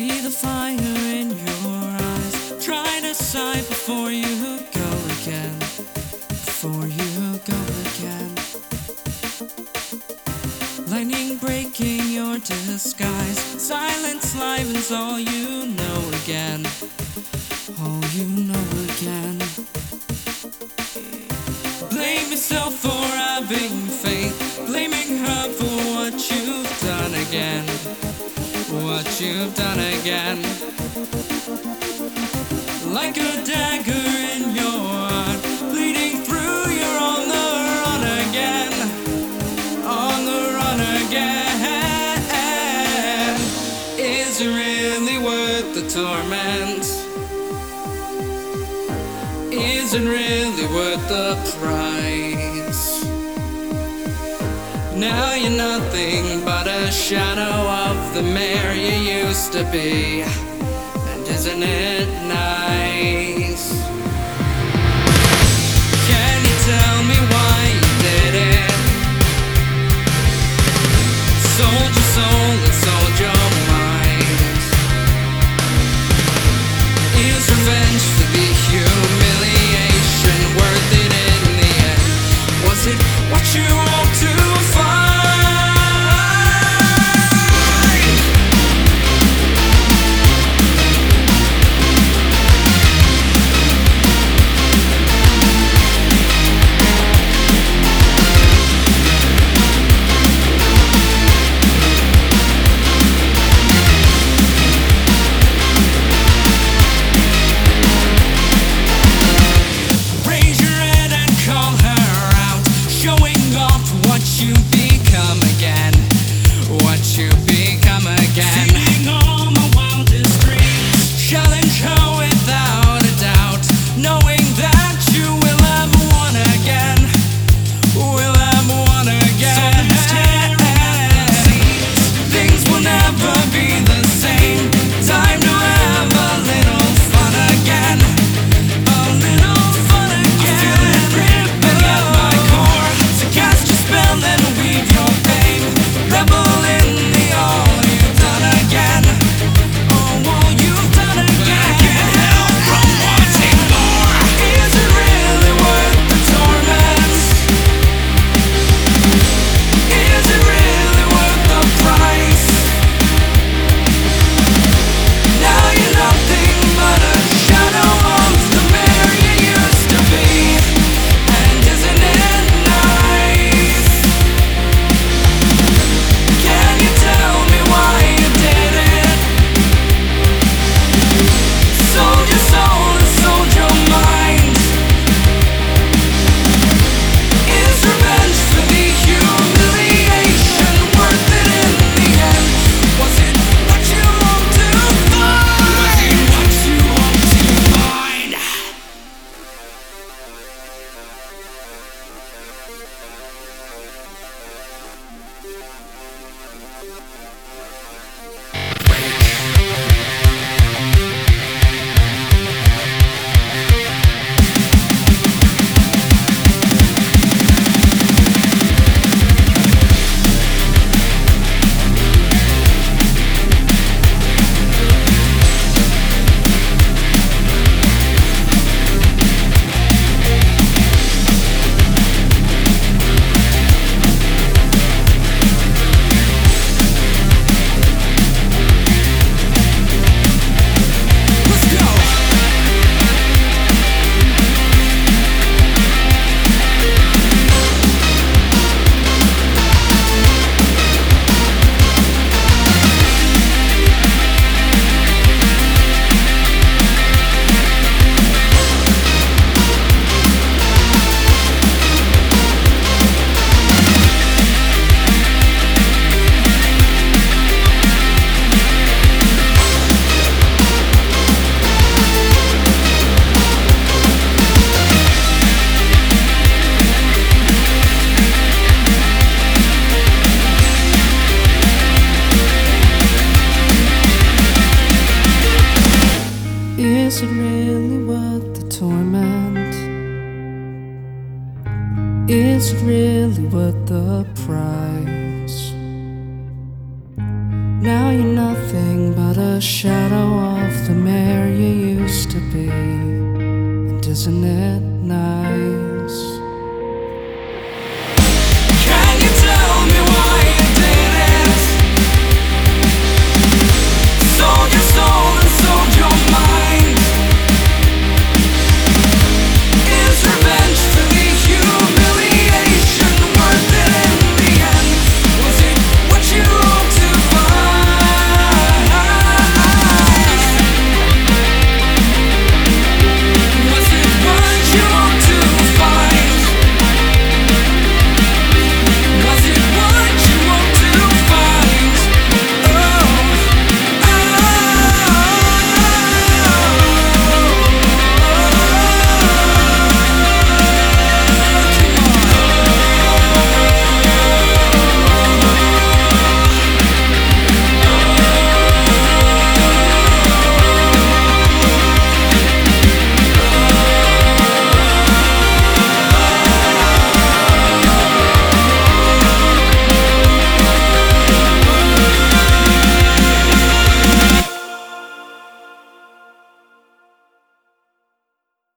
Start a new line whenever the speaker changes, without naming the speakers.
see the fire in your eyes. Try to decide before you go again. Before you go again. Lightning breaking your disguise. Silence livens all you know again. All you know again. Blame yourself for having faith. Blaming her for what you've done again. What you've done again. Like a dagger in your heart, bleeding through, you're on the run again. On the run again. Is it really worth the torment? Is it really worth the price? Now you're nothing but a shadow of the mare you used to be. And isn't it nice? Can you tell me why you did it? Sold your soul and sold your mind. Is revenge for the humiliation worth it in the end? Was it what you want to find? Is it really worth the torment? Is it really worth the price? Now you're nothing but the shadow of the mare you used to be. And isn't